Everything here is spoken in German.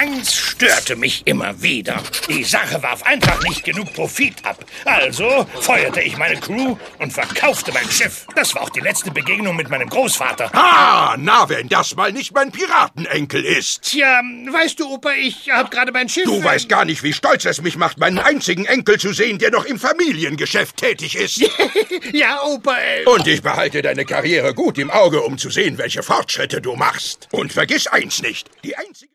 Eins störte mich immer wieder. Die Sache warf einfach nicht genug Profit ab. Also feuerte ich meine Crew und verkaufte mein Schiff. Das war auch die letzte Begegnung mit meinem Großvater. Ah, na, wenn das mal nicht mein Piratenenkel ist. Tja, weißt du, Opa, ich habe gerade mein Schiff... Du weißt gar nicht, wie stolz es mich macht, meinen einzigen Enkel zu sehen, der noch im Familiengeschäft tätig ist. Ja, Opa... Und ich behalte deine Karriere gut im Auge, um zu sehen, welche Fortschritte du machst. Und vergiss eins nicht, die einzige...